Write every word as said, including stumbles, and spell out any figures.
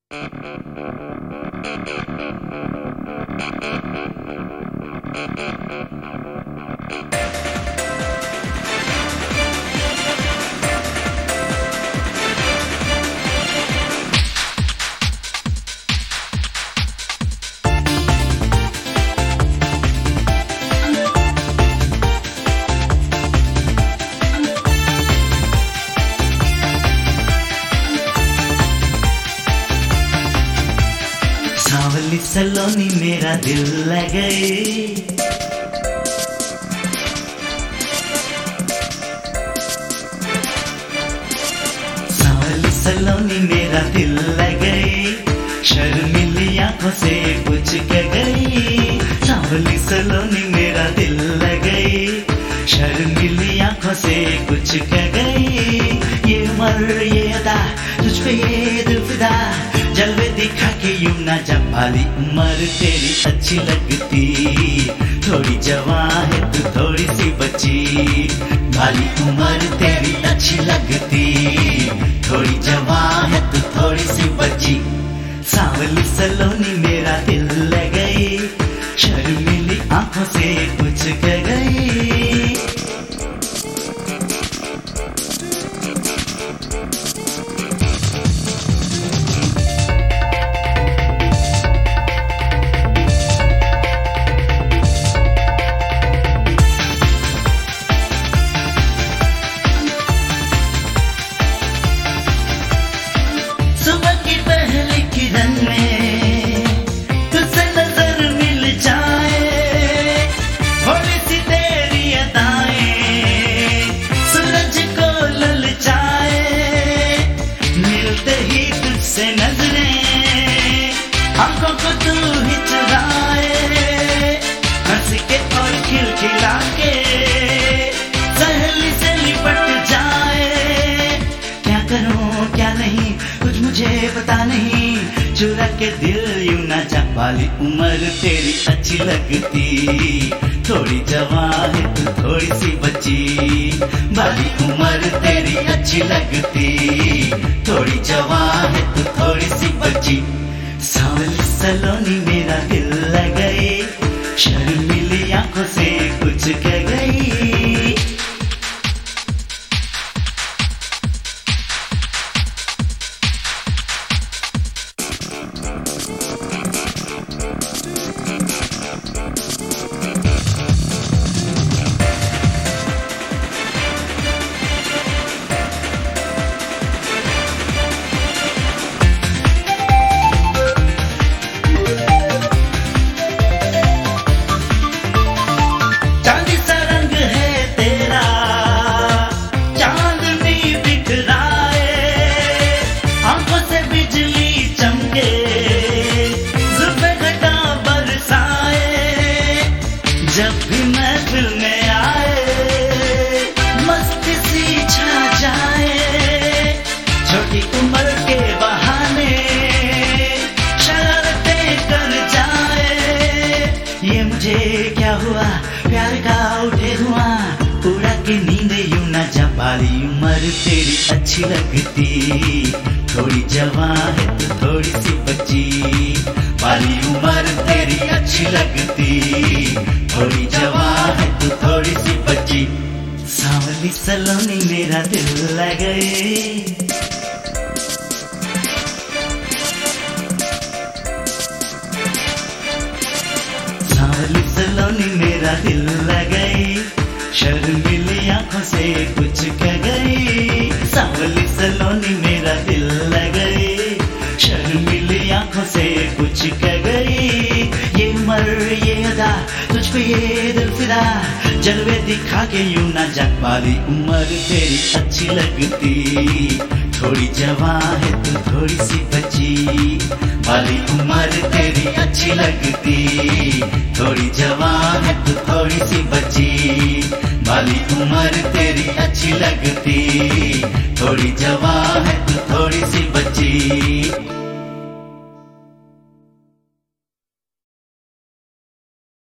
सांवली सलोनी मेरा दिल लगे, सांवली सलोनी मेरा दिल लगे, शर्मीली आंखों से पूछ के गई। सांवली सलोनी मेरा दिल लगे, शर्मीली आंखों से कुछ कह गई। ये उम्र ये अदा तुझ पे ये दिल फिदा, जलवे दिखा के यूं ना जा। भाली उम्र तेरी अच्छी लगती, थोड़ी जवान है तू थोड़ी सी बच्ची। भाली उम्र तेरी अच्छी लगती, थोड़ी जवान है तू थोड़ी सी बच्ची। सांवली सलोनी मेरा दिल लगी, शर्मीली आंखों से कुछ कह गई। सुबह की पहली किरण में तुझसे नजर मिल जाए, थोड़ी सी तेरी अदाएं सूरज को ललचाए। मिलते ही तुझसे नजरें आंखों को तू ही चुराए, हंस के और खिलखिला के सहेली से लिपट जाए। क्या करूं क्या नहीं कुछ मुझे पता नहीं, चुरा के दिल यूं ना जा। वाली उम्र तेरी अच्छी लगती, थोड़ी जवान है तू थोड़ी सी बच्ची। वाली उम्र तेरी अच्छी लगती, थोड़ी जवान है तू थोड़ी सी बच्ची। सांवली सलोनी मेरा दिल लगे, शर्मीली आंखों से कुछ कह गई। जब भी महफिल में आए मस्ती सी छा जाए, छोटी उम्र के बहाने शरारतें कर जाए। ये मुझे क्या हुआ प्यार का उठे धुआं, पूरा की नींद यूं ना जा। वाली उम्र तेरी अच्छी लगती, थोड़ी जवान है तू थोड़ी सी बच्ची। वाली उम्र तेरी अच्छी लगती, थोड़ी जवान है तू थोड़ी सी बच्ची। सांवली सलोनी मेरा दिल लगे, सांवली सलोनी मेरा दिल लगे, शर्मीली आंखों से कुछ कह गई। सांवली सलोनी मेरा दिल लगे, शर्मीली आंखों से कुछ कह गई। ये उम्र ये अदा तुझ पे ये दिल फिदा, जलवे दिखा के यूं ना जा। वाली उम्र तेरी अच्छी लगती, थोड़ी जवान है तू थोड़ी सी बच्ची। वाली उम्र तेरी अच्छी लगती, थोड़ी जवान है तू थोड़ी सी बच्ची। वाली उम्र तेरी अच्छी लगती, थोड़ी जवान है तू थोड़ी सी बच्ची।